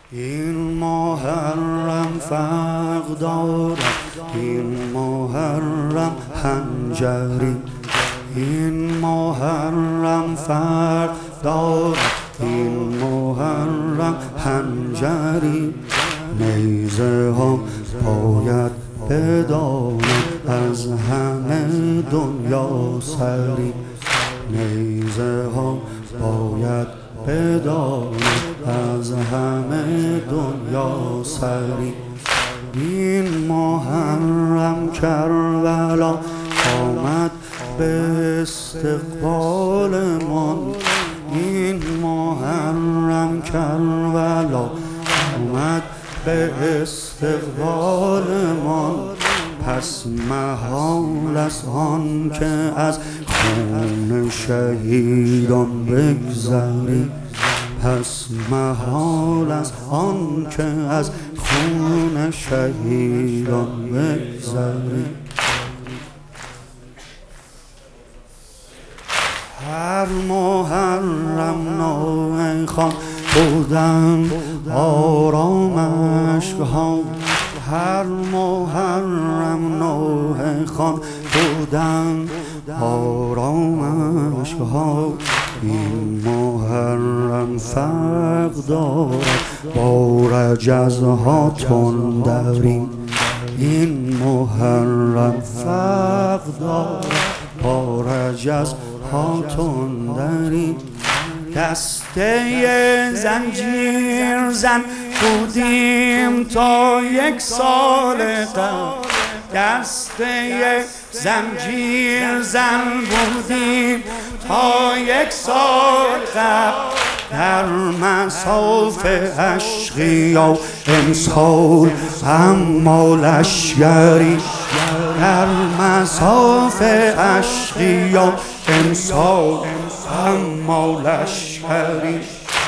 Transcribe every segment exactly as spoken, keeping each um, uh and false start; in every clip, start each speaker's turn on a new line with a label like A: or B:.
A: این محرم فرق دارد، این محرم حنجری. این محرم فرق دارد، این محرم حنجری. نیزه ها باید بداند از همه دنیا سری. نیزه ها باید بداند از همه دنیا سری. این محرم کربلا آمد به استقبالمان. این محرم کربلا آمد به استقبالمان. پس محال است آن که از خون شهیدان بگذری. پس محال است آن که از خون شهیدان بگذری. هر محرم نوع خوان بودن آرامش ها. هر محرم نوع خوان بودن آرامش ها. این محرم فرق دارد با رجزها تندری. این محرم فرق دارد با رجزها تندری. دسته زنجیر زن بودیم تا یک سال قبل. دسته زنجیر زن بودیم تا یک سال قبل. در مصاف اشقیا امسال اما لشگری. در مصاف اشقیا امسال اما لشگری.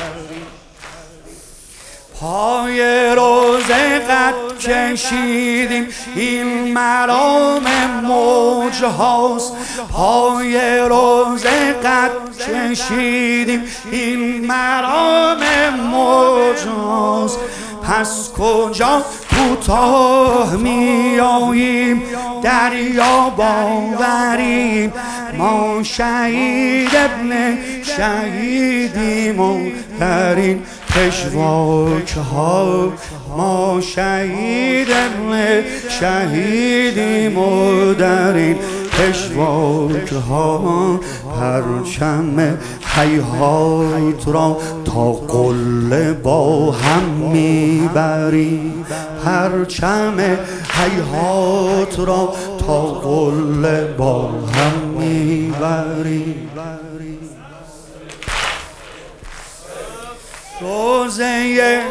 A: پای روزه قد کشیدیم این مرام موج هاست. پای روزه قد کشیدیم این مرام موج هاست. پس کجا کوتاه می آییم دریا باوریم. ما شهید ابن شهیدیم و در این پشواک ها. ما شهید ابن شهیدیم و در این پشواک ها. پرچم هیهات را تا قله با هم میبریم. پرچم هیهات را تا قله با هم میبریم. روزه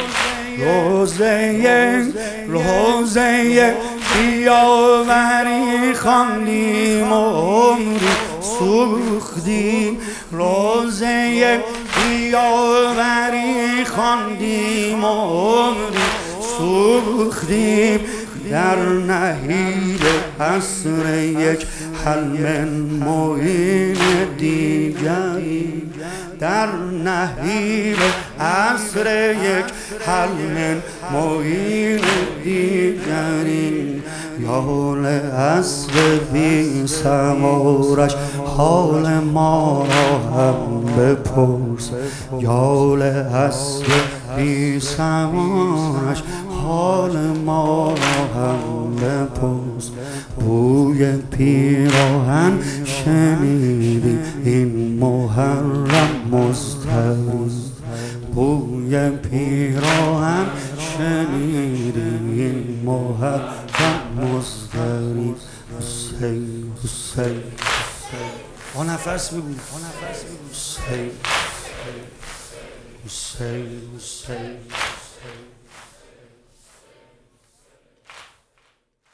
A: روزه روزه بیاوری خواندیم و عمری سوختیم. روزه بیاوری خواندیم و عمری سوختیم. در نهیب عصر یک حلم معین دیگری. در نهیب عصر یک حلم معین دیگری. یال عصر بی سمارش حال ما را هم بپرس. یال عصر بی سمارش حال ما را هم بپرس. بوی پیراهن شنیدی این محرم مضطرب. بوی پیراهن شنیدی این محرم مضطرب. حسین حسین با نفس بگو. حسین حسین حسین